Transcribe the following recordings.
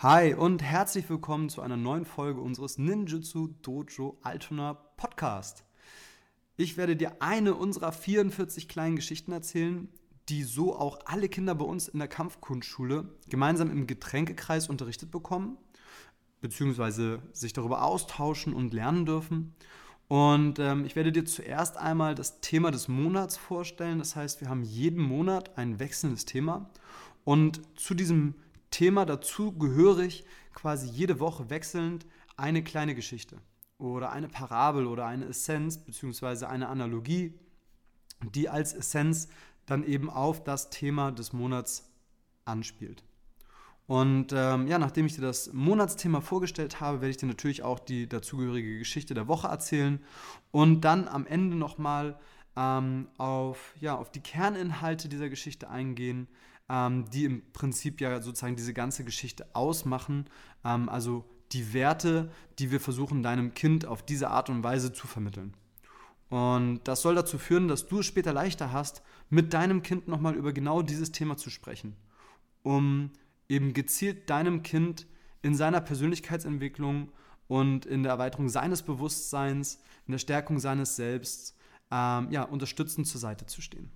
Hi und herzlich willkommen zu einer neuen Folge unseres Ninjutsu Dojo Altona Podcast. Ich werde dir eine unserer 44 kleinen Geschichten erzählen, die so auch alle Kinder bei uns in der Kampfkunstschule gemeinsam im Getränkekreis unterrichtet bekommen, beziehungsweise sich darüber austauschen und lernen dürfen. Und ich werde dir zuerst einmal das Thema des Monats vorstellen. Das heißt, wir haben jeden Monat ein wechselndes Thema. Und zu diesem Thema dazu gehörig quasi jede Woche wechselnd eine kleine Geschichte oder eine Parabel oder eine Essenz beziehungsweise eine Analogie, die als Essenz dann eben auf das Thema des Monats anspielt. Und nachdem ich dir das Monatsthema vorgestellt habe, werde ich dir natürlich auch die dazugehörige Geschichte der Woche erzählen und dann am Ende nochmal auf die Kerninhalte dieser Geschichte eingehen, die im Prinzip ja sozusagen diese ganze Geschichte ausmachen, also die Werte, die wir versuchen, deinem Kind auf diese Art und Weise zu vermitteln. Und das soll dazu führen, dass du es später leichter hast, mit deinem Kind nochmal über genau dieses Thema zu sprechen, um eben gezielt deinem Kind in seiner Persönlichkeitsentwicklung und in der Erweiterung seines Bewusstseins, in der Stärkung seines Selbst, unterstützend zur Seite zu stehen.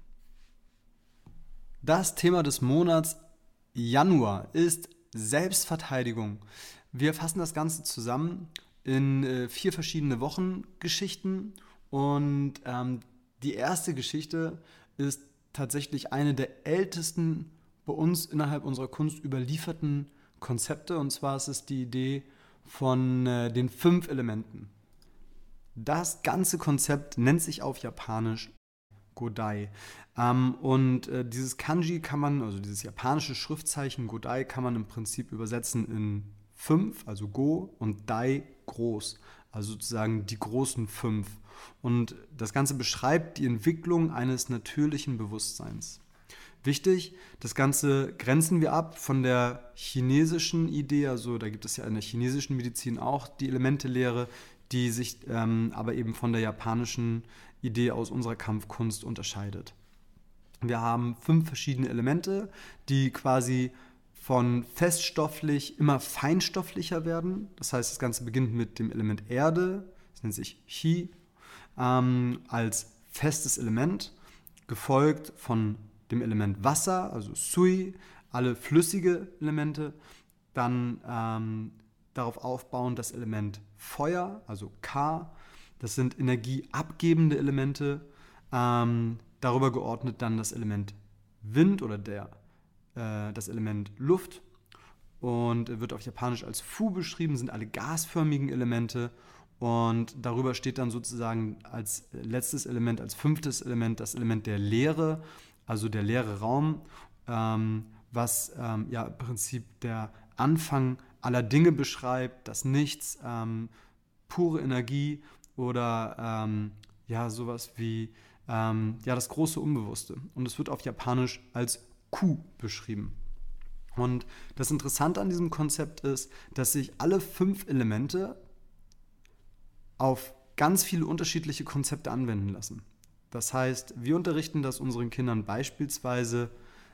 Das Thema des Monats Januar ist Selbstverteidigung. Wir fassen das Ganze zusammen in 4 verschiedene Wochengeschichten und die erste Geschichte ist tatsächlich eine der ältesten bei uns innerhalb unserer Kunst überlieferten Konzepte, und zwar ist es die Idee von den 5 Elementen. Das ganze Konzept nennt sich auf Japanisch Godai. Dieses Kanji kann man, also dieses japanische Schriftzeichen Godai, kann man im Prinzip übersetzen in 5, also Go, und Dai, groß, also sozusagen die großen 5. Und das Ganze beschreibt die Entwicklung eines natürlichen Bewusstseins. Wichtig, das Ganze grenzen wir ab von der chinesischen Idee, also da gibt es ja in der chinesischen Medizin auch die Elementelehre, die sich aber eben von der japanischen Idee aus unserer Kampfkunst unterscheidet. Wir haben 5 verschiedene Elemente, die quasi von feststofflich immer feinstofflicher werden. Das heißt, das Ganze beginnt mit dem Element Erde, das nennt sich Chi, als festes Element, gefolgt von dem Element Wasser, also Sui, alle flüssige Elemente, dann darauf aufbauen das Element Feuer, also Ka, das sind energieabgebende Elemente, darüber geordnet dann das Element Wind oder das Element Luft und wird auf Japanisch als Fu beschrieben, sind alle gasförmigen Elemente. Und darüber steht dann sozusagen als letztes Element, als 5. Element das Element der Leere, also der leere Raum, was im Prinzip der Anfang aller Dinge beschreibt, das Nichts, pure Energie oder sowas wie das große Unbewusste. Und es wird auf Japanisch als Ku beschrieben. Und das Interessante an diesem Konzept ist, dass sich alle 5 Elemente auf ganz viele unterschiedliche Konzepte anwenden lassen. Das heißt, wir unterrichten das unseren Kindern beispielsweise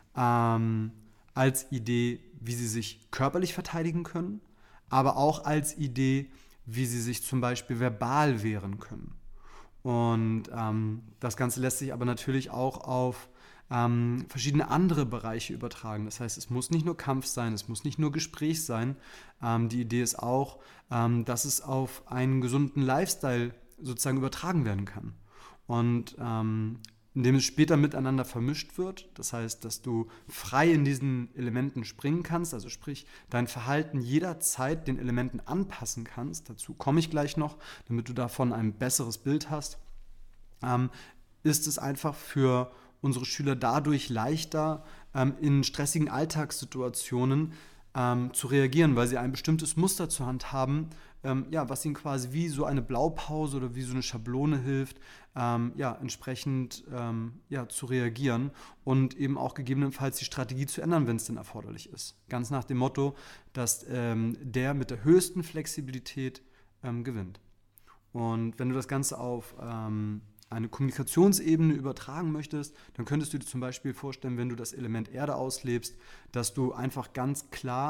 als Idee, wie sie sich körperlich verteidigen können, aber auch als Idee, wie sie sich zum Beispiel verbal wehren können. Und das Ganze lässt sich aber natürlich auch auf verschiedene andere Bereiche übertragen. Das heißt, es muss nicht nur Kampf sein, es muss nicht nur Gespräch sein. Die Idee ist auch, dass es auf einen gesunden Lifestyle sozusagen übertragen werden kann. Und indem es später miteinander vermischt wird, das heißt, dass du frei in diesen Elementen springen kannst, also sprich, dein Verhalten jederzeit den Elementen anpassen kannst, dazu komme ich gleich noch, damit du davon ein besseres Bild hast, ist es einfach für unsere Schüler dadurch leichter, in stressigen Alltagssituationen zu reagieren, weil sie ein bestimmtes Muster zur Hand haben, was ihnen quasi wie so eine Blaupause oder wie so eine Schablone hilft, entsprechend zu reagieren und eben auch gegebenenfalls die Strategie zu ändern, wenn es denn erforderlich ist. Ganz nach dem Motto, dass der mit der höchsten Flexibilität gewinnt. Und wenn du das Ganze auf eine Kommunikationsebene übertragen möchtest, dann könntest du dir zum Beispiel vorstellen, wenn du das Element Erde auslebst, dass du einfach ganz klar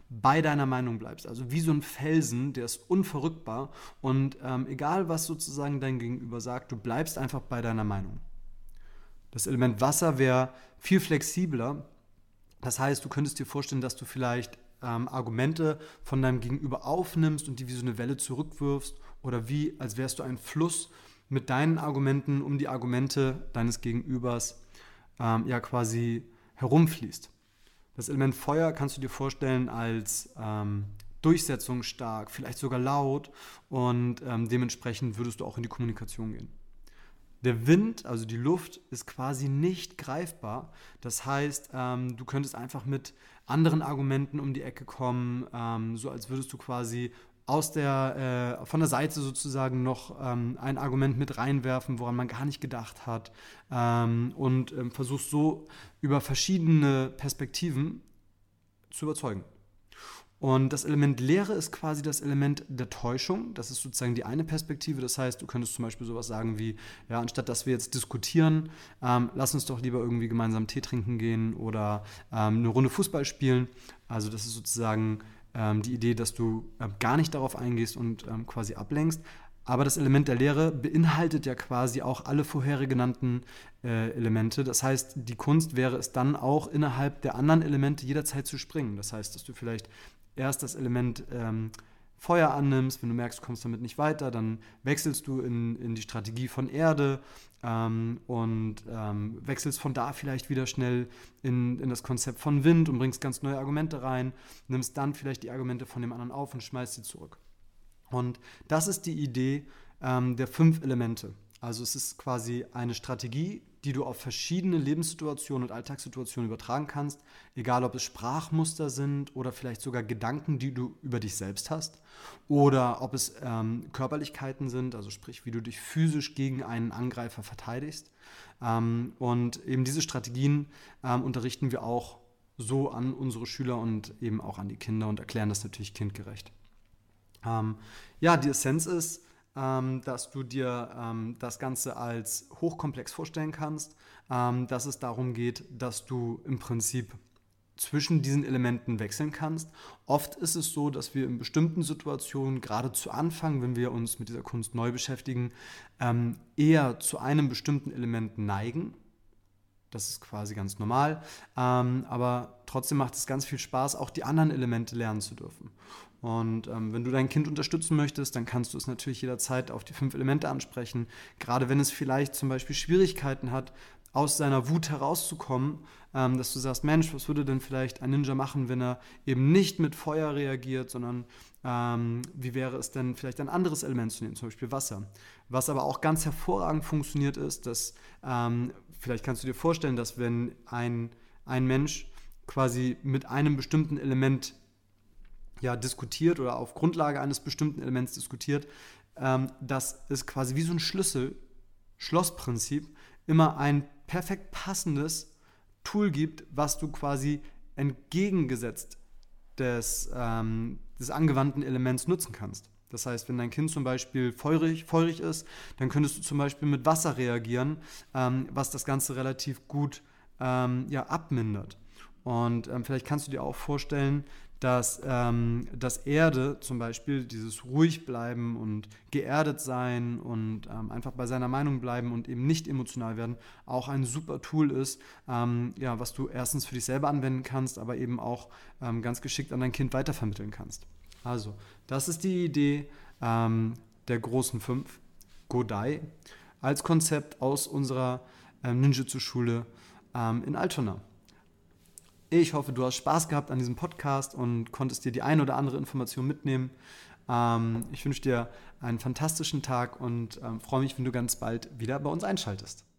bei deiner Meinung bleibst. Also wie so ein Felsen, der ist unverrückbar und egal was sozusagen dein Gegenüber sagt, du bleibst einfach bei deiner Meinung. Das Element Wasser wäre viel flexibler. Das heißt, du könntest dir vorstellen, dass du vielleicht Argumente von deinem Gegenüber aufnimmst und die wie so eine Welle zurückwirfst oder wie, als wärst du ein Fluss mit deinen Argumenten um die Argumente deines Gegenübers quasi herumfließt. Das Element Feuer kannst du dir vorstellen als durchsetzungsstark, vielleicht sogar laut und dementsprechend würdest du auch in die Kommunikation gehen. Der Wind, also die Luft, ist quasi nicht greifbar. Das heißt, du könntest einfach mit anderen Argumenten um die Ecke kommen, so als würdest du quasi von der Seite sozusagen noch ein Argument mit reinwerfen, woran man gar nicht gedacht hat und versuchst so über verschiedene Perspektiven zu überzeugen. Und das Element Leere ist quasi das Element der Täuschung. Das ist sozusagen die eine Perspektive. Das heißt, du könntest zum Beispiel sowas sagen wie, ja, anstatt dass wir jetzt diskutieren, lass uns doch lieber irgendwie gemeinsam Tee trinken gehen oder eine Runde Fußball spielen. Also das ist sozusagen die Idee, dass du gar nicht darauf eingehst und quasi ablenkst. Aber das Element der Leere beinhaltet ja quasi auch alle vorher genannten Elemente. Das heißt, die Kunst wäre es dann auch, innerhalb der anderen Elemente jederzeit zu springen. Das heißt, dass du vielleicht erst das Element Feuer annimmst, wenn du merkst, du kommst damit nicht weiter, dann wechselst du in die Strategie von Erde und wechselst von da vielleicht wieder schnell in das Konzept von Wind und bringst ganz neue Argumente rein, nimmst dann vielleicht die Argumente von dem anderen auf und schmeißt sie zurück. Und das ist die Idee der 5 Elemente. Also es ist quasi eine Strategie, die du auf verschiedene Lebenssituationen und Alltagssituationen übertragen kannst, egal ob es Sprachmuster sind oder vielleicht sogar Gedanken, die du über dich selbst hast, oder ob es Körperlichkeiten sind, also sprich, wie du dich physisch gegen einen Angreifer verteidigst. Und eben diese Strategien unterrichten wir auch so an unsere Schüler und eben auch an die Kinder und erklären das natürlich kindgerecht. Die Essenz ist, dass du dir das Ganze als hochkomplex vorstellen kannst, dass es darum geht, dass du im Prinzip zwischen diesen Elementen wechseln kannst. Oft ist es so, dass wir in bestimmten Situationen, gerade zu Anfang, wenn wir uns mit dieser Kunst neu beschäftigen, eher zu einem bestimmten Element neigen. Das ist quasi ganz normal, aber trotzdem macht es ganz viel Spaß, auch die anderen Elemente lernen zu dürfen. Und wenn du dein Kind unterstützen möchtest, dann kannst du es natürlich jederzeit auf die 5 Elemente ansprechen. Gerade wenn es vielleicht zum Beispiel Schwierigkeiten hat, aus seiner Wut herauszukommen, dass du sagst, Mensch, was würde denn vielleicht ein Ninja machen, wenn er eben nicht mit Feuer reagiert, sondern wie wäre es denn vielleicht ein anderes Element zu nehmen, zum Beispiel Wasser. Was aber auch ganz hervorragend funktioniert ist, dass vielleicht kannst du dir vorstellen, dass wenn ein Mensch quasi mit einem bestimmten Element diskutiert oder auf Grundlage eines bestimmten Elements diskutiert, dass es quasi wie so ein Schloss-Prinzip immer ein perfekt passendes Tool gibt, was du quasi entgegengesetzt des angewandten Elements nutzen kannst. Das heißt, wenn dein Kind zum Beispiel feurig ist, dann könntest du zum Beispiel mit Wasser reagieren, was das Ganze relativ gut abmindert. Und vielleicht kannst du dir auch vorstellen, dass Erde zum Beispiel, dieses ruhig bleiben und geerdet sein und einfach bei seiner Meinung bleiben und eben nicht emotional werden, auch ein super Tool ist, was du erstens für dich selber anwenden kannst, aber eben auch ganz geschickt an dein Kind weitervermitteln kannst. Also, das ist die Idee der großen 5, Godai, als Konzept aus unserer Ninjutsu-Schule in Altona. Ich hoffe, du hast Spaß gehabt an diesem Podcast und konntest dir die ein oder andere Information mitnehmen. Ich wünsche dir einen fantastischen Tag und freue mich, wenn du ganz bald wieder bei uns einschaltest.